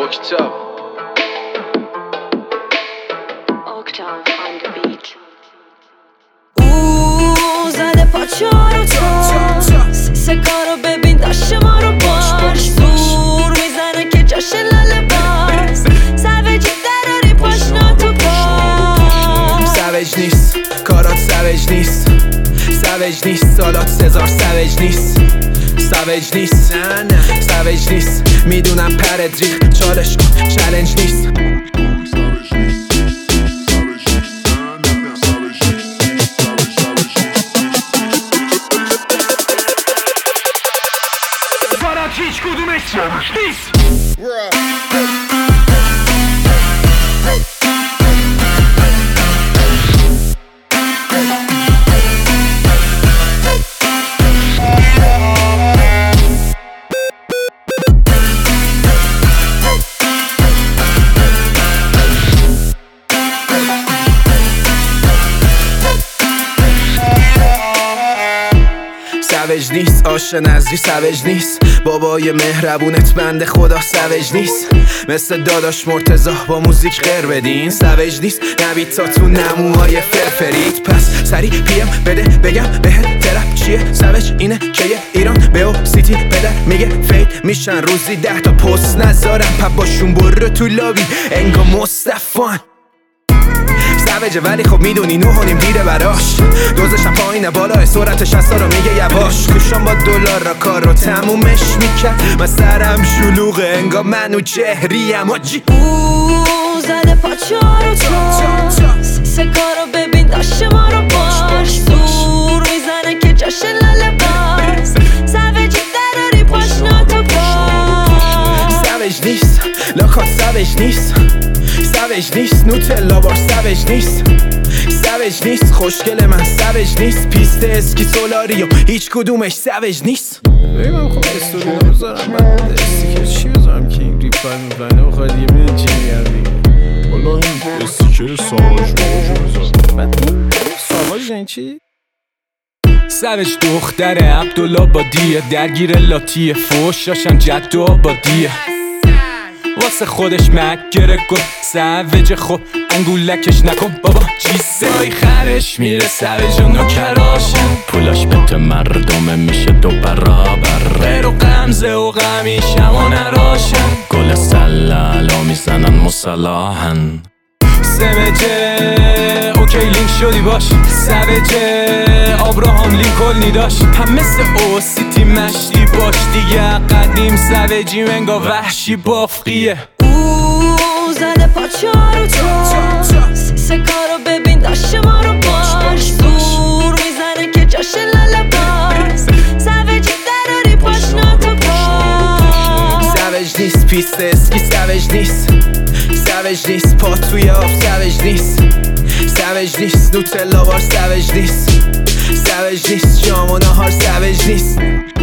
زده پاچارو تا سکارو ببین داشت ما رو باش زور میزنه که جاش لاله باز سویجی دراری پاشنا تو پاس سویج نیست کارات سویج نیست سویج نیست سالات سزار سویج نیست سویج نیست سویج نیست میدونم پرد ریخ چالش کن چالنج نیست هیچ کدومش نیست سویج نیست آشه نزدی سویج نیست بابای مهربونت بنده خدا سویج نیست مثل داداش مرتضی با موزیک غیر بدین سویج نیست نبید تا تو نموهای فرفرید پس سری پیم بده بگم بهت ترپ چیه سویج اینه که یه ایران به سیتی پدر میگه فید میشن روزی 10 تا پست نذارم پپ باشون برو تو لابی انگا مصطفان سویجه ولی خب میدونی 9.5 دیره براش دوزشم پایینه بالا سرعت 60 رو میگه یواش گوشم با دلار را کار رو تمومش میکرد من سرم شلوغه انگا منو چهریم آجی زده پاچارو تا سکارو ببین داشت ما رو باش زور میزنه که جاش لاله باز سویجی دراری پاشنا تو پاس سویج نیست لاکات سویج نیست سویج نیست نوتلا بار سویج نیست سویج نیست خوشگل من سویج نیست پیست اسکی سولاریو هیچ کدومش سویج نیست من خب استوری نمیذارم من استیکر چی بذارم که این ریپ های میبنه بخواد یه میدن چی میگم دیگه والا این استیکر ساواج بذارم بعد این ساواج این چی؟ سویج دختر عبدالآبادیه درگیر لاتی فوشاشم جد و آبادیه واسه خودش مکره کن سویج خب انگولکش نکن بابا جیسای خرش میره سویج و نوکراشن پولاش به مردم میشه 2 برابر غیر و غمزه و غمیشم و نراشن گل سلالا میزنن مسلاحن سویجه اوکی لینک شدی باش سویجه آبراهام لینکلنی داشت هم مثل او سیتی مشتی باش دیگه قدیم سویجی منگا وحشی بافقیه زده پاچارو تا سکارو ببین داشت ما رو باش زور میزنه که جاش لاله باز سویجی دراری پاشنا تو پاس سویج نیست پیست اسکی سویج نیست سویج نیست پا توی آب سویج نیست سویج نیست نوتلا بار سویج نیست سویج نیست جام و نهار سویج نیست